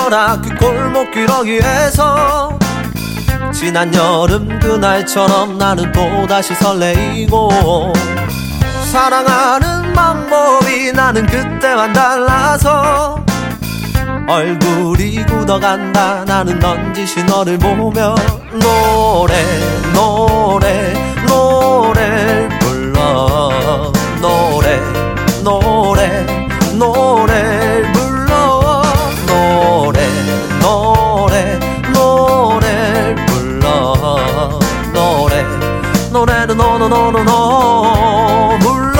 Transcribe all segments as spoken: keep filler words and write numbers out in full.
거라 그 골목기러기에서 지난 여름 그날처럼 나는 또다시 설레이고 사랑하는 방법이 나는 그때만 달라서 얼굴이 굳어간다 나는 넌지시 너를 보며 노래 노래 노래를 불러 노래 노래 노래를 불러 노래 노래 노래를 불러 노래 노래는 노노노노노 불러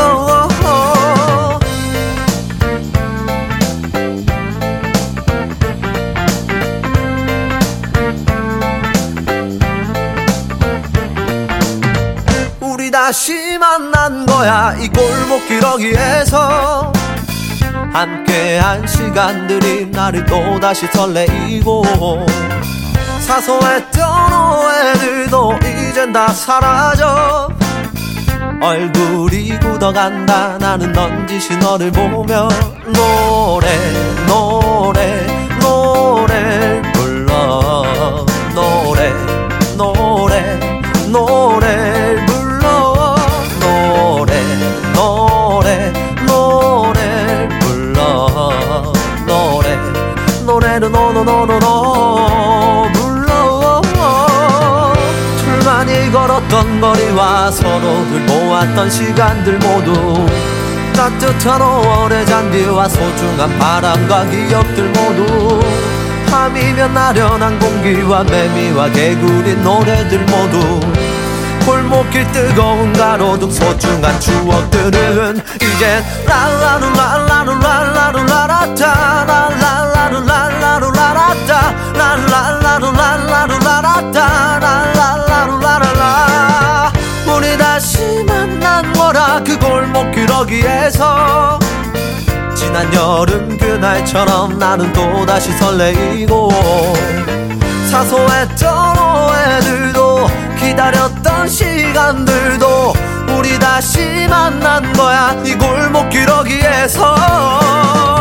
우리 다시 만난 거야 이 골목기러기에서 함께한 시간들이 나를 또다시 설레이고 사소했던 오해들도 이젠 다 사라져 얼굴이 굳어간다 나는 넌지시 너를 보며 노래 노래 노래를 불러 노래 노래 노래를 불러 노래 노래 노래를 불러 노래 노래는 노노노노노 불러 둘만이 걸었던 거리와 서로를 모았던 시간들 모두 따뜻한 오월의 잔디와 소중한 바람과 기억들 모두 밤이면 나련한 공기와 매미와 개구리 노래들 모두 골목길 뜨거운 가로등 소중한 추억들은 이젠 랄라루랄라루랄라루라라따 랄라루랄라루랄라루라라따 랄라루랄라루랄라루라라따 랄라루랄라라 우리 다시 만난 거라 그 골목기러기에서 지난 여름 그날처럼 나는 또다시 설레이고 사소했던 오해들도 기다렸던 시간들도 우리 다시 만난 거야 이 골목기러기에서